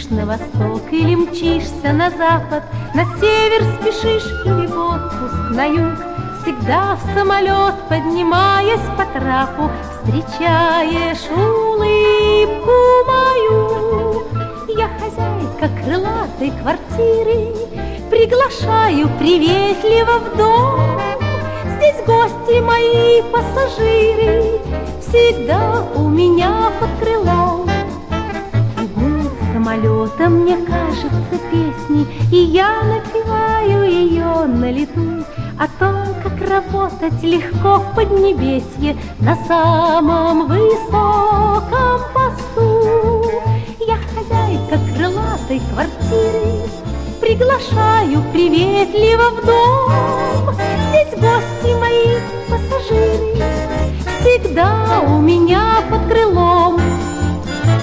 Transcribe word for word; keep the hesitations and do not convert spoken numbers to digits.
летишь на восток или мчишься на запад, на север спешишь или в отпуск на юг, всегда в самолет, поднимаясь по трапу, встречаешь улыбку мою. Я хозяйка крылатой квартиры, приглашаю приветливо в дом. Здесь гости мои пассажиры, всегда у меня под крылом. И гул самолета мне кажется песней, и я напеваю ее на лету о том, как работать легко в Поднебесье на самом высоком посту. Я хозяйка крылатой квартиры, приглашаю приветливо в дом. Здесь гости мои пассажиры, всегда у меня под крылом.